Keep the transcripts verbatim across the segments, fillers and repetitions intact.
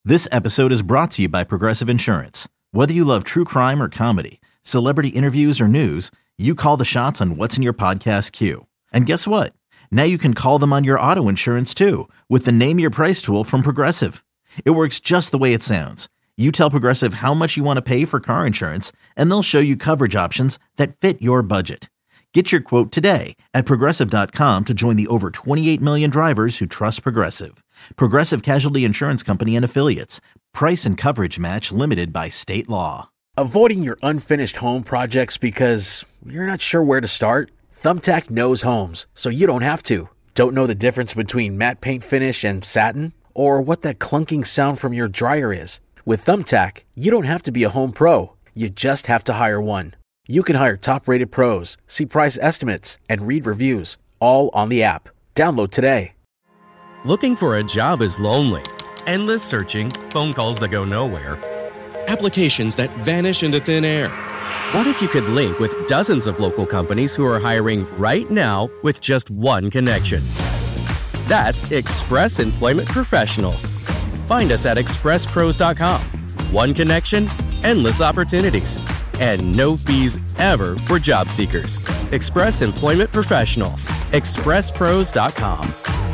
This episode is brought to you by Progressive Insurance. Whether you love true crime or comedy, celebrity interviews or news, you call the shots on what's in your podcast queue. And guess what? Now you can call them on your auto insurance too with the Name Your Price tool from Progressive. It works just the way it sounds. You tell Progressive how much you want to pay for car insurance, and they'll show you coverage options that fit your budget. Get your quote today at Progressive dot com to join the over twenty-eight million drivers who trust Progressive. Progressive Casualty Insurance Company and Affiliates. Price and coverage match limited by state law. Avoiding your unfinished home projects because you're not sure where to start? Thumbtack knows homes, so you don't have to. Don't know the difference between matte paint finish and satin? Or what that clunking sound from your dryer is? With Thumbtack, you don't have to be a home pro. You just have to hire one. You can hire top-rated pros, see price estimates, and read reviews, all on the app. Download today. Looking for a job is lonely. Endless searching, phone calls that go nowhere, applications that vanish into thin air. What if you could link with dozens of local companies who are hiring right now with just one connection? That's Express Employment Professionals. Find us at express pros dot com. One connection, endless opportunities, and no fees ever for job seekers. Express Employment Professionals. express pros dot com.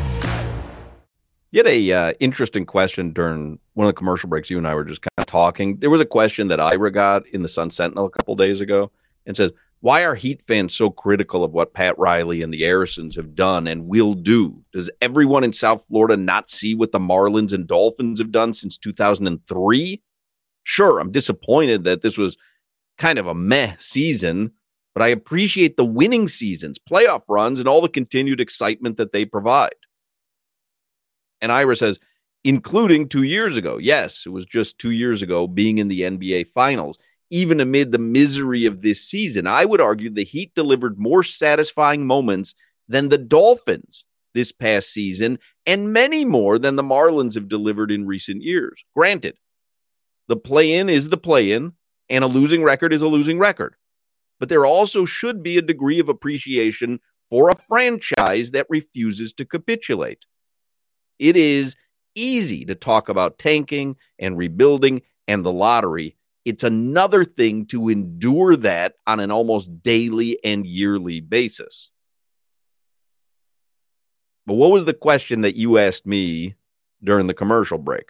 You had a uh, interesting question during one of the commercial breaks. You and I were just kind of talking. There was a question that Ira got in the Sun Sentinel a couple days ago and says, why are Heat fans so critical of what Pat Riley and the Arisons have done and will do? Does everyone in South Florida not see what the Marlins and Dolphins have done since two thousand three? Sure, I'm disappointed that this was kind of a meh season, but I appreciate the winning seasons, playoff runs, and all the continued excitement that they provide. And Ira says, including two years ago. Yes, it was just two years ago being in the N B A Finals. Even amid the misery of this season, I would argue the Heat delivered more satisfying moments than the Dolphins this past season, and many more than the Marlins have delivered in recent years. Granted, the play-in is the play-in, and a losing record is a losing record. But there also should be a degree of appreciation for a franchise that refuses to capitulate. It is easy to talk about tanking and rebuilding and the lottery. It's another thing to endure that on an almost daily and yearly basis. But what was the question that you asked me during the commercial break?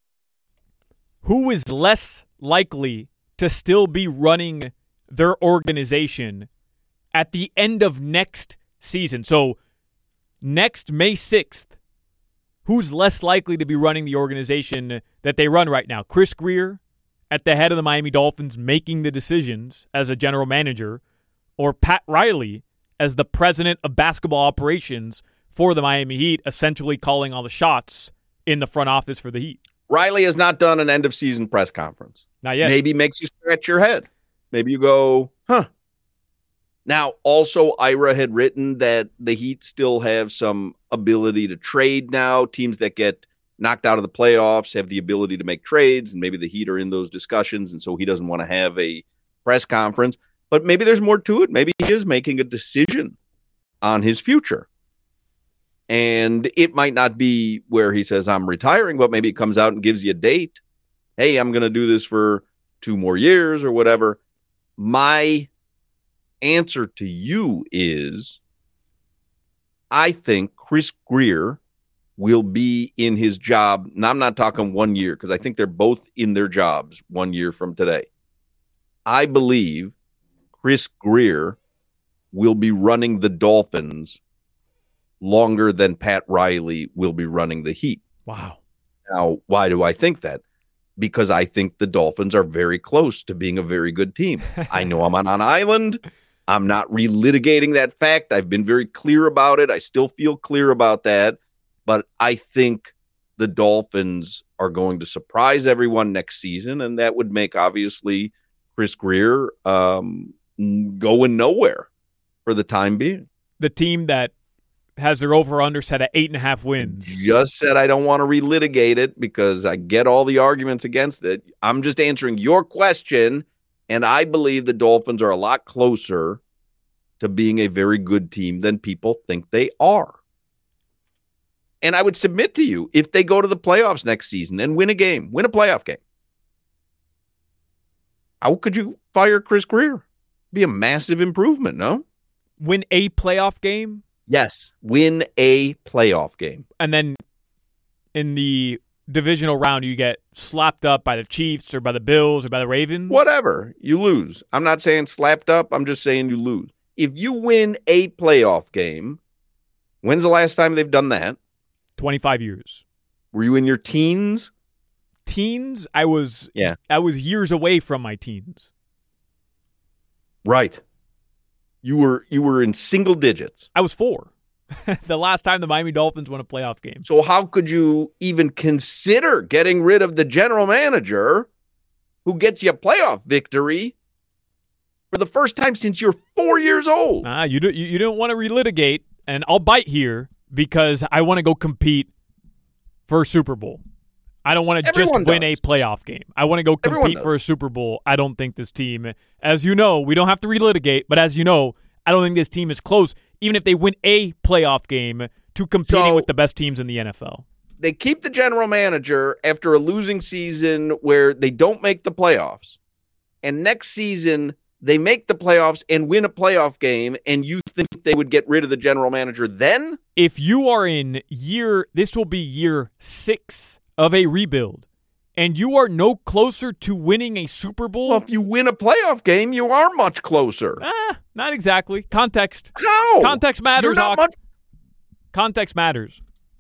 Who is less likely to still be running their organization at the end of next season? So next May sixth, who's less likely to be running the organization that they run right now? Chris Grier at the head of the Miami Dolphins making the decisions as a general manager, or Pat Riley as the president of basketball operations for the Miami Heat, essentially calling all the shots in the front office for the Heat? Riley has not done an end-of-season press conference. Not yet. Maybe makes you scratch your head. Maybe you go, huh. Now, also, Ira had written that the Heat still have some ability to trade now. Teams that get knocked out of the playoffs have the ability to make trades, and maybe the Heat are in those discussions, and so he doesn't want to have a press conference. But maybe there's more to it. Maybe he is making a decision on his future. And it might not be where he says, I'm retiring, but maybe it comes out and gives you a date. Hey, I'm going to do this for two more years or whatever. My answer to you is, I think Chris Grier will be in his job. Now, I'm not talking one year because I think they're both in their jobs one year from today. I believe Chris Grier will be running the Dolphins longer than Pat Riley will be running the Heat. Wow. Now, why do I think that? Because I think the Dolphins are very close to being a very good team. I know I'm on an island. I'm not relitigating that fact. I've been very clear about it. I still feel clear about that. But I think the Dolphins are going to surprise everyone next season, and that would make, obviously, Chris Grier um, going nowhere for the time being. The team that has their over-under set at eight and a half wins. Just said I don't want to relitigate it because I get all the arguments against it. I'm just answering your question, and I believe the Dolphins are a lot closer to being a very good team than people think they are. And I would submit to you, if they go to the playoffs next season and win a game, win a playoff game, how could you fire Chris Grier? Be a massive improvement, no? Win a playoff game? Yes, win a playoff game. And then in the divisional round, you get slapped up by the Chiefs or by the Bills or by the Ravens? Whatever. You lose. I'm not saying slapped up. I'm just saying you lose. If you win a playoff game, when's the last time they've done that? twenty-five years. Were you in your teens? Teens? I was yeah. I was years away from my teens. Right. You were you were in single digits. I was four. The last time the Miami Dolphins won a playoff game. So how could you even consider getting rid of the general manager who gets you a playoff victory for the first time since you're four years old? Ah, you, do, you, you don't want to relitigate, and I'll bite here because I want to go compete for a Super Bowl. I don't want to just win does. a playoff game. I want to go compete for a Super Bowl. I don't think this team, as you know, we don't have to relitigate, but as you know, I don't think this team is close, even if they win a playoff game, to competing so, with the best teams in the N F L. They keep the general manager after a losing season where they don't make the playoffs. And next season, they make the playoffs and win a playoff game, and you think they would get rid of the general manager then? If you are in year, this will be year six of a rebuild, and you are no closer to winning a Super Bowl. Well, if you win a playoff game, you are much closer. Ah, not exactly. Context. How? Context matters. You're not much- Context matters.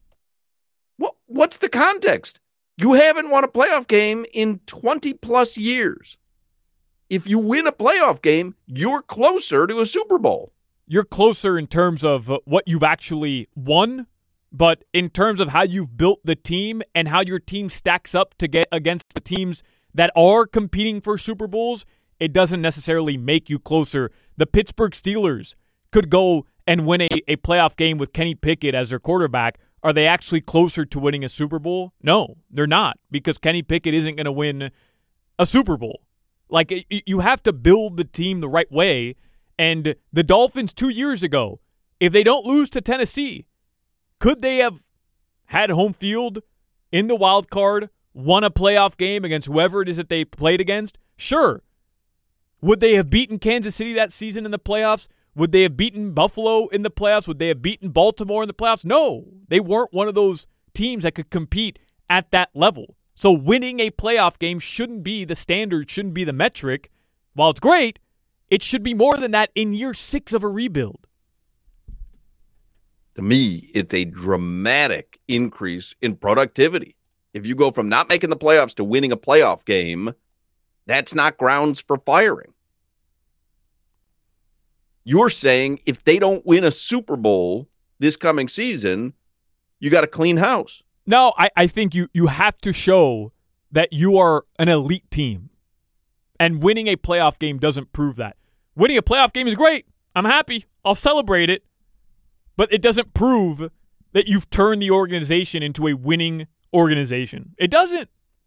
What? What's the context? You haven't won a playoff game in twenty plus years. If you win a playoff game, you're closer to a Super Bowl. You're closer in terms of what you've actually won. But in terms of how you've built the team and how your team stacks up to get against the teams that are competing for Super Bowls, it doesn't necessarily make you closer. The Pittsburgh Steelers could go and win a, a playoff game with Kenny Pickett as their quarterback. Are they actually closer to winning a Super Bowl? No, they're not, because Kenny Pickett isn't going to win a Super Bowl. Like, you have to build the team the right way. And the Dolphins two years ago, if they don't lose to Tennessee, could they have had home field in the wild card, won a playoff game against whoever it is that they played against? Sure. Would they have beaten Kansas City that season in the playoffs? Would they have beaten Buffalo in the playoffs? Would they have beaten Baltimore in the playoffs? No. They weren't one of those teams that could compete at that level. So winning a playoff game shouldn't be the standard, shouldn't be the metric. While it's great, it should be more than that in year six of a rebuild. To me, it's a dramatic increase in productivity. If you go from not making the playoffs to winning a playoff game, that's not grounds for firing. You're saying if they don't win a Super Bowl this coming season, you got to clean house. No, I, I think you, you have to show that you are an elite team. And winning a playoff game doesn't prove that. Winning a playoff game is great. I'm happy. I'll celebrate it. But it doesn't prove that you've turned the organization into a winning organization. It doesn't.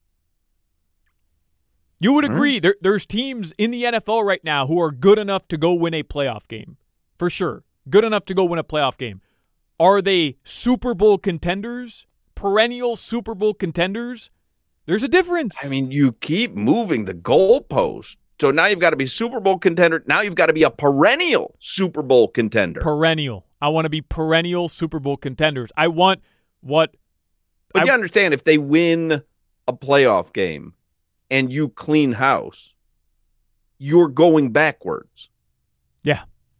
You would agree. Right. There, there's teams in the N F L right now who are good enough to go win a playoff game. For sure. Good enough to go win a playoff game. Are they Super Bowl contenders? Perennial Super Bowl contenders? There's a difference. I mean, you keep moving the goalpost. So now you've got to be Super Bowl contender. Now you've got to be a perennial Super Bowl contender. Perennial. I want to be perennial Super Bowl contenders. I want what... But I, you understand, if they win a playoff game and you clean house, you're going backwards. Yeah.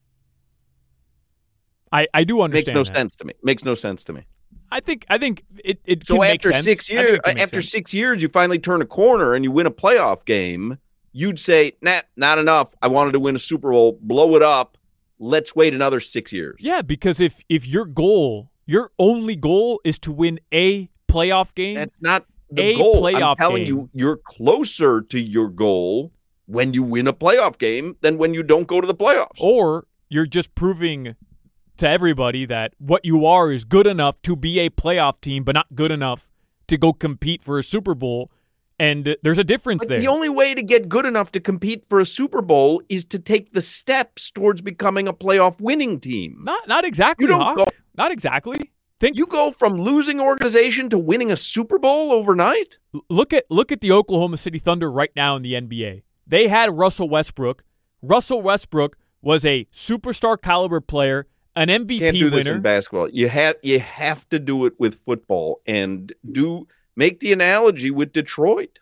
I, I do understand. Makes no that. sense to me. Makes no sense to me. I think I think it, it so can after make sense. six years, after sense. six years, you finally turn a corner and you win a playoff game. You'd say, nah, not enough. I wanted to win a Super Bowl. Blow it up. Let's wait another six years. Yeah, because if if your goal, your only goal is to win a playoff game, that's not the a goal. Playoff I'm telling game. you, you're closer to your goal when you win a playoff game than when you don't go to the playoffs. Or you're just proving to everybody that what you are is good enough to be a playoff team, but not good enough to go compete for a Super Bowl. And there's a difference but there. The only way to get good enough to compete for a Super Bowl is to take the steps towards becoming a playoff winning team. Not not exactly, You don't Hawk. go- Not exactly. Think you go from losing organization to winning a Super Bowl overnight? Look at look at the Oklahoma City Thunder right now in the N B A. They had Russell Westbrook. Russell Westbrook was a superstar caliber player, an M V P winner. Can't do this winner. in basketball. You have you have to do it with football and do make the analogy with Detroit.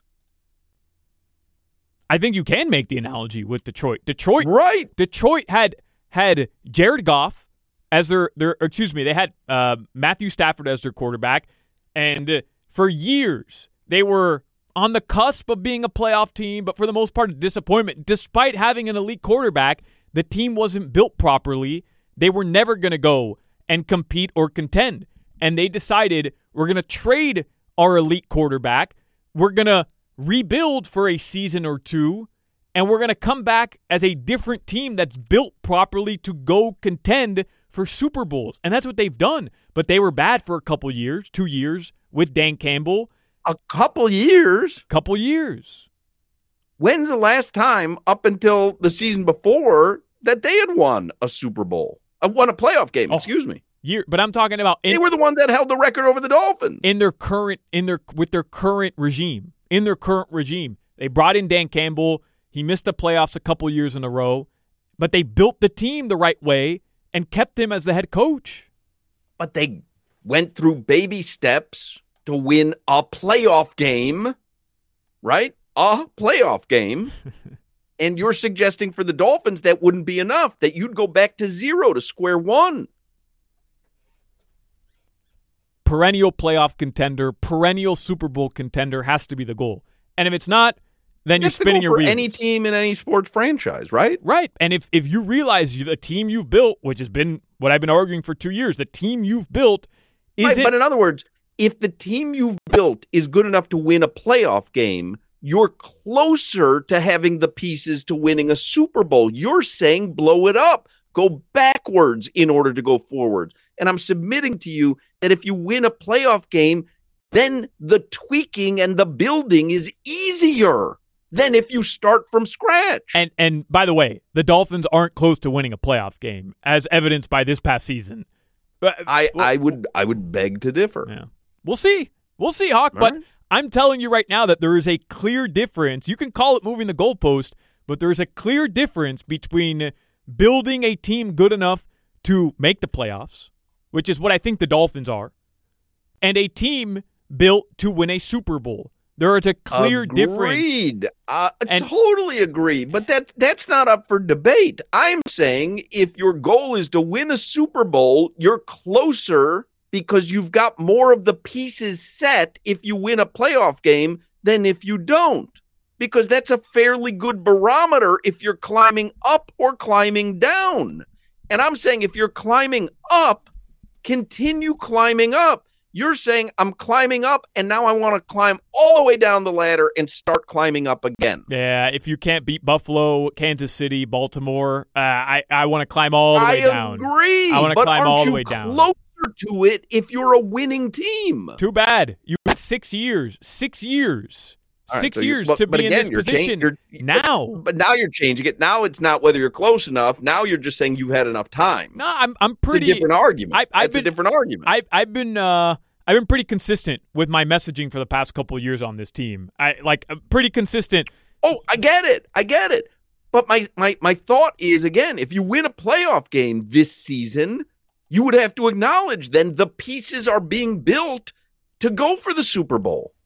I think you can make the analogy with Detroit. Detroit, right? Detroit had had Jared Goff as their their. Excuse me, they had uh, Matthew Stafford as their quarterback, and uh, for years they were on the cusp of being a playoff team, but for the most part, a disappointment. Despite having an elite quarterback, the team wasn't built properly. They were never going to go and compete or contend, and they decided we're going to trade our elite quarterback. We're going to rebuild for a season or two, and we're going to come back as a different team that's built properly to go contend for Super Bowls. And that's what they've done. But they were bad for a couple years, two years with Dan Campbell. A couple years? Couple years. When's the last time up until the season before that they had won a Super Bowl? Uh, won a playoff game, oh, excuse me. Year, but I'm talking about in, they were the ones that held the record over the Dolphins. In their current in their with their current regime. In their current regime. They brought in Dan Campbell. He missed the playoffs a couple years in a row, but they built the team the right way and kept him as the head coach. But they went through baby steps to win a playoff game, right? A playoff game. And you're suggesting for the Dolphins that wouldn't be enough, that you'd go back to zero, to square one. Perennial playoff contender, perennial Super Bowl contender has to be the goal. And if it's not, then That's you're spinning the your goal for wheels. any team in any sports franchise, right? Right. And if, if you realize you, the team you've built, which has been what I've been arguing for two years, the team you've built isn't. Right, but in other words, if the team you've built is good enough to win a playoff game, you're closer to having the pieces to winning a Super Bowl. You're saying blow it up, go backwards in order to go forward. And I'm submitting to you that if you win a playoff game, then the tweaking and the building is easier than if you start from scratch. And and by the way, the Dolphins aren't close to winning a playoff game, as evidenced by this past season. I, I would I would beg to differ. Yeah. We'll see. We'll see, Hawk. All but right. I'm telling you right now that there is a clear difference. You can call it moving the goalpost, but there is a clear difference between building a team good enough to make the playoffs, which is what I think the Dolphins are, and a team built to win a Super Bowl. There is a clear Agreed. difference. Agreed. Uh, And- totally agree. But that, that's not up for debate. I'm saying if your goal is to win a Super Bowl, you're closer because you've got more of the pieces set if you win a playoff game than if you don't. Because that's a fairly good barometer if you're climbing up or climbing down. And I'm saying if you're climbing up, continue climbing up. You're saying I'm climbing up, and now I want to climb all the way down the ladder and start climbing up again. Yeah, if you can't beat Buffalo, Kansas City, Baltimore, uh, I, I want to climb all the way I down. agree. I want to but climb aren't all the you way down. Closer to it if you're a winning team. Too bad. You had six years. Six years. All right, Six so you- years but- to but be again, in this you're position. chang- you're- now. But, but now you're changing it. Now it's not whether you're close enough. Now you're just saying you've had enough time. No, I'm I'm pretty. It's a different argument. I, I've That's been, a different argument. I, I've been uh, I've been pretty consistent with my messaging for the past couple of years on this team. I like uh, pretty consistent. Oh, I get it. I get it. But my, my, my thought is, again, if you win a playoff game this season, you would have to acknowledge then the pieces are being built to go for the Super Bowl.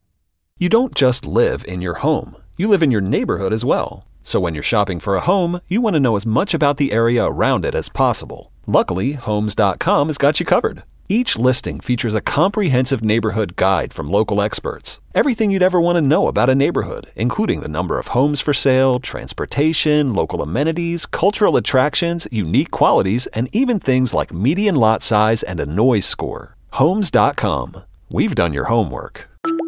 You don't just live in your home. You live in your neighborhood as well. So when you're shopping for a home, you want to know as much about the area around it as possible. Luckily, Homes dot com has got you covered. Each listing features a comprehensive neighborhood guide from local experts. Everything you'd ever want to know about a neighborhood, including the number of homes for sale, transportation, local amenities, cultural attractions, unique qualities, and even things like median lot size and a noise score. Homes dot com. We've done your homework.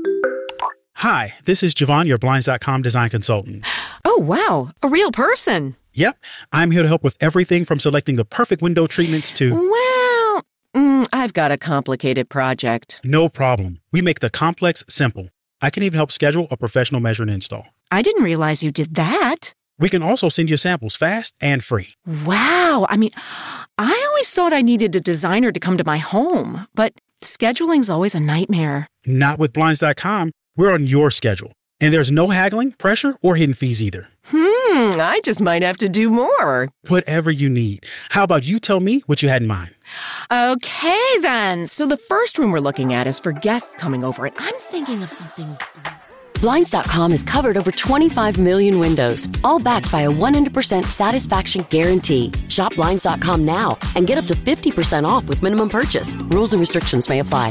Hi, this is Javon, your Blinds dot com design consultant. Oh, wow. A real person. Yep, I'm here to help with everything from selecting the perfect window treatments to... Well, mm, I've got a complicated project. No problem. We make the complex simple. I can even help schedule a professional measure and install. I didn't realize you did that. We can also send you samples fast and free. Wow. I mean, I always thought I needed a designer to come to my home, but scheduling's always a nightmare. Not with Blinds dot com. We're on your schedule. And there's no haggling, pressure, or hidden fees either. Hmm, I just might have to do more. Whatever you need. How about you tell me what you had in mind? Okay, then. So the first room we're looking at is for guests coming over, and I'm thinking of something... Blinds dot com has covered over twenty-five million windows, all backed by a one hundred percent satisfaction guarantee. Shop Blinds dot com now and get up to fifty percent off with minimum purchase. Rules and restrictions may apply.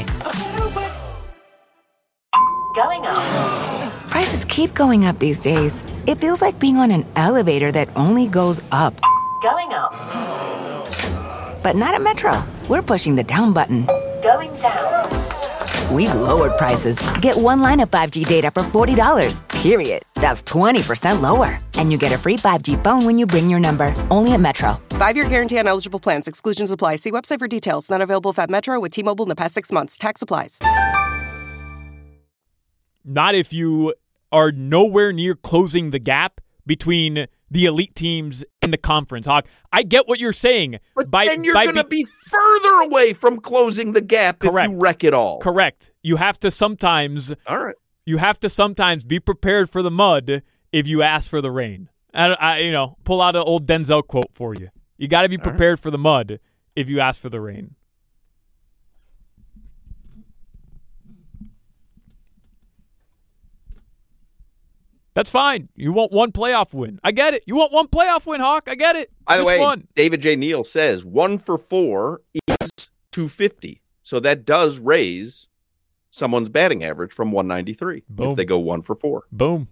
Going up. Prices keep going up these days. It feels like being on an elevator that only goes up. Going up. But not at Metro. We're pushing the down button. Going down. We've lowered prices. Get one line of five G data for forty dollars, period. That's twenty percent lower. And you get a free five G phone when you bring your number. Only at Metro. Five-year guarantee on eligible plans. Exclusions apply. See website for details. Not available at Metro with T-Mobile in the past six months. Tax applies. Not if you are nowhere near closing the gap between the elite teams in the conference, Hawk. I get what you're saying. But by, then you're by going to be- be further away from closing the gap Correct. if you wreck it all. Correct. You have to sometimes all right. You have to sometimes be prepared for the mud if you ask for the rain. I, I you know, pull out an old Denzel quote for you. You got to be prepared right. for the mud if you ask for the rain. That's fine. You want one playoff win. I get it. You want one playoff win, Hawk. I get it. By the Just way, one. David J. Neal says one for four is two fifty. So that does raise someone's batting average from one ninety-three Boom. if they go one for four. Boom.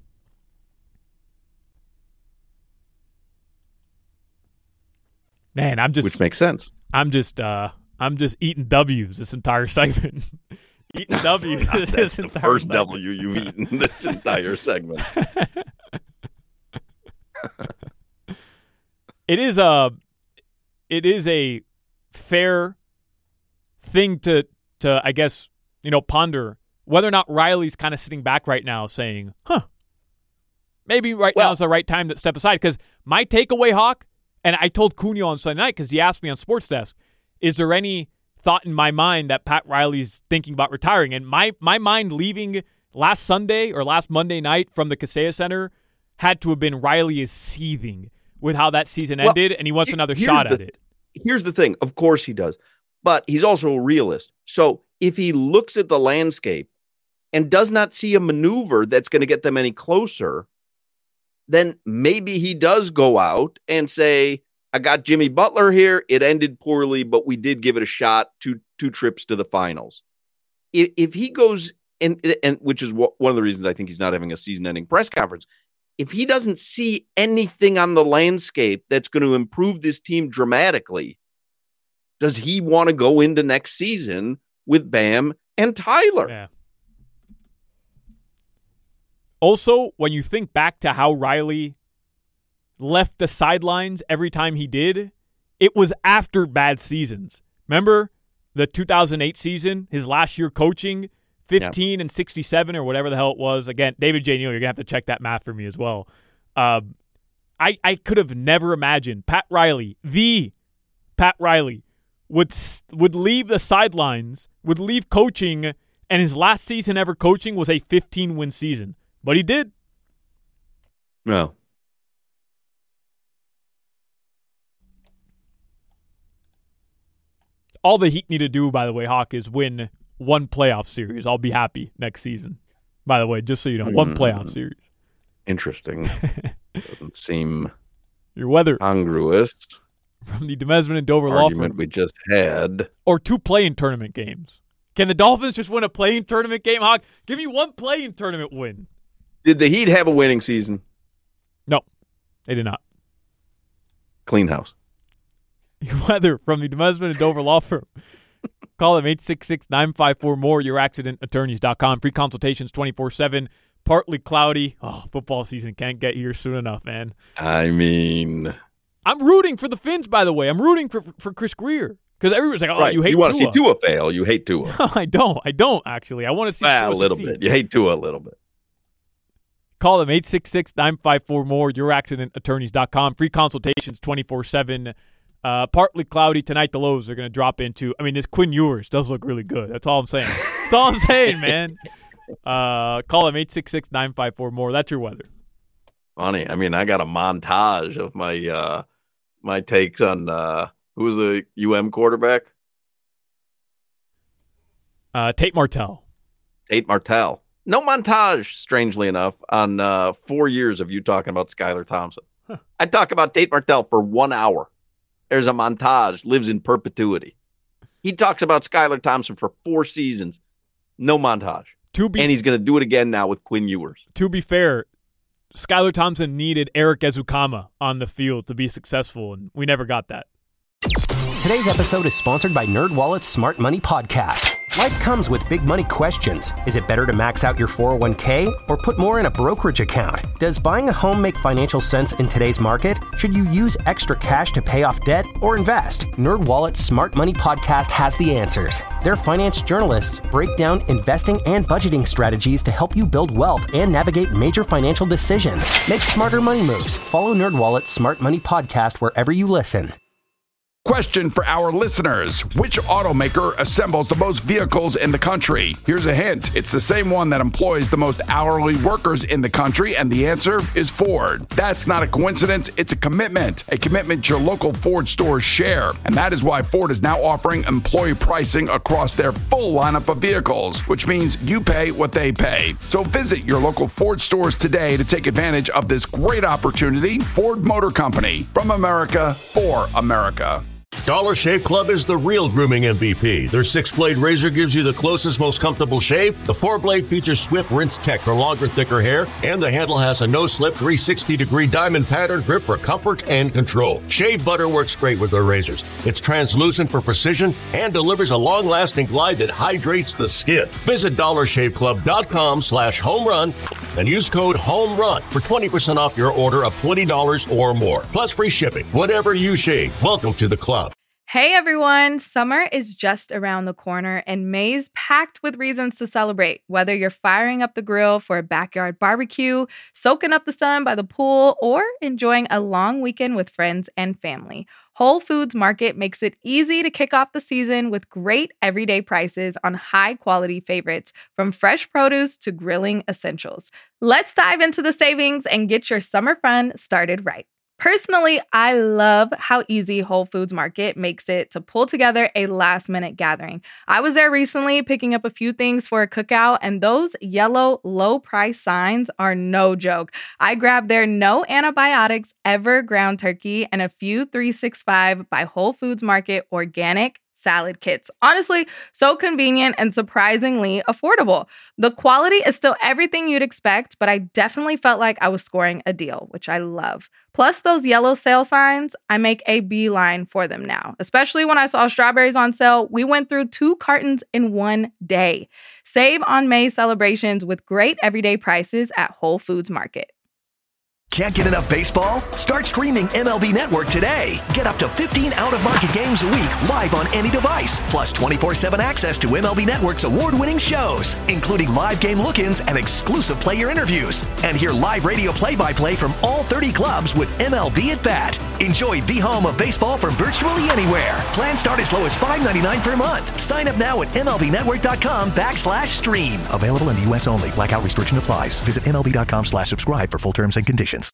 Man, I'm just Which makes sense. I'm just uh I'm just eating W's this entire segment. Eating W's That's this the entire first segment. W you've eaten this entire segment. It is a it is a fair thing to to I guess, you know, ponder whether or not Riley's kind of sitting back right now saying, huh, maybe right well, now is the right time to step aside. Because my takeaway, Hawk, and I told Cunio on Sunday night because he asked me on Sports Desk, is there any thought in my mind that Pat Riley's thinking about retiring? And my, my mind leaving last Sunday or last Monday night from the Kaseya Center had to have been Riley is seething with how that season well, ended, and he wants another shot the, at it. Here's the thing. Of course he does. But he's also a realist. So if he looks at the landscape and does not see a maneuver that's going to get them any closer, then maybe he does go out and say, I got Jimmy Butler here. It ended poorly, but we did give it a shot. Two two trips to the finals. If, if he goes, and and which is what, one of the reasons I think he's not having a season-ending press conference, if he doesn't see anything on the landscape that's going to improve this team dramatically, does he want to go into next season with Bam and Tyler? Yeah. Also, when you think back to how Riley left the sidelines every time he did, it was after bad seasons. Remember the two thousand eight season, his last year coaching, fifteen yep. and sixty-seven or whatever the hell it was. Again, David J. Neal, you're going to have to check that math for me as well. Uh, I, I could have never imagined Pat Riley, the Pat Riley, would would leave the sidelines, would leave coaching, and his last season ever coaching was a fifteen-win season. But he did. No. All the Heat need to do, by the way, Hawk, is win one playoff series. I'll be happy next season. By the way, just so you know, one playoff series. Interesting. Doesn't seem your weather congruous from the Demesman and Dover argument law firm we just had, or two play-in tournament games. Can the Dolphins just win a play-in tournament game, Hawk? Give me one play-in tournament win. Did the Heat have a winning season? No, they did not. Clean house. Your weather from the Demesman and Dover law firm. Call them eight six six, nine five four, more, your accident attorneys dot com. Free consultations twenty-four seven. Partly cloudy. Oh, football season can't get here soon enough, man. I mean, I'm rooting for the Finns, by the way. I'm rooting for for Chris Greer. Because everyone's like, oh, right. you hate you want Tua. to see Tua fail. You hate Tua. No, I don't. I don't, actually. I want to see well, Tua a little succeed. bit. You hate Tua a little bit. Call them eight six six, nine five four, more, your accident attorneys dot com. Free consultations twenty-four seven. Uh, partly cloudy tonight. The lows are going to drop into, I mean, this Quinn Ewers does look really good. That's all I'm saying. That's all I'm saying, man. Uh, call them eight six six, nine five four, more. That's your weather. Funny. I mean, I got a montage of my uh, my takes on uh, who was the U M quarterback? Uh, Tate Martell. Tate Martell. No montage, strangely enough, on uh, four years of you talking about Skylar Thompson. Huh. I talk about Tate Martell for one hour. There's a montage, lives in perpetuity. He talks about Skylar Thompson for four seasons. No montage. To be, and he's going to do it again now with Quinn Ewers. To be fair, Skylar Thompson needed Eric Ezukama on the field to be successful, and we never got that. Today's episode is sponsored by NerdWallet's Smart Money Podcast. Life comes with big money questions. Is it better to max out your four oh one k or put more in a brokerage account? Does buying a home make financial sense in today's market? Should you use extra cash to pay off debt or invest? NerdWallet's Smart Money Podcast has the answers. Their finance journalists break down investing and budgeting strategies to help you build wealth and navigate major financial decisions. Make smarter money moves. Follow NerdWallet's Smart Money Podcast wherever you listen. Question for our listeners. Which automaker assembles the most vehicles in the country? Here's a hint. It's the same one that employs the most hourly workers in the country, and the answer is Ford. That's not a coincidence. It's a commitment. A commitment your local Ford stores share. And that is why Ford is now offering employee pricing across their full lineup of vehicles, which means you pay what they pay. So visit your local Ford stores today to take advantage of this great opportunity. Ford Motor Company. From America, for America. Dollar Shave Club is the real grooming M V P. Their six-blade razor gives you the closest, most comfortable shave. The four-blade features swift rinse tech for longer, thicker hair, and the handle has a no-slip three sixty degree diamond pattern grip for comfort and control. Shave butter works great with their razors. It's translucent for precision and delivers a long-lasting glide that hydrates the skin. Visit dollar shave club dot com slash home run and use code HOMERUN for twenty percent off your order of twenty dollars or more, plus free shipping. Whatever you shave, welcome to the club. Hey everyone, summer is just around the corner and May's packed with reasons to celebrate. Whether you're firing up the grill for a backyard barbecue, soaking up the sun by the pool, or enjoying a long weekend with friends and family, Whole Foods Market makes it easy to kick off the season with great everyday prices on high-quality favorites, from fresh produce to grilling essentials. Let's dive into the savings and get your summer fun started right. Personally, I love how easy Whole Foods Market makes it to pull together a last-minute gathering. I was there recently picking up a few things for a cookout, and those yellow low-price signs are no joke. I grabbed their no antibiotics ever ground turkey and a few three sixty-five by Whole Foods Market organic salad kits. Honestly, so convenient and surprisingly affordable. The quality is still everything you'd expect, but I definitely felt like I was scoring a deal, which I love. Plus those yellow sale signs, I make a beeline for them now. Especially when I saw strawberries on sale, we went through two cartons in one day. Save on May celebrations with great everyday prices at Whole Foods Market. Can't get enough baseball? Start streaming M L B Network today. Get up to fifteen out-of-market games a week live on any device. Plus twenty-four seven access to M L B Network's award-winning shows, including live game look-ins and exclusive player interviews. And hear live radio play-by-play from all thirty clubs with M L B at Bat. Enjoy the home of baseball from virtually anywhere. Plans start as low as five ninety-nine per month. Sign up now at MLBnetwork.com backslash stream. Available in the U S only. Blackout restriction applies. Visit MLB.com slash subscribe for full terms and conditions.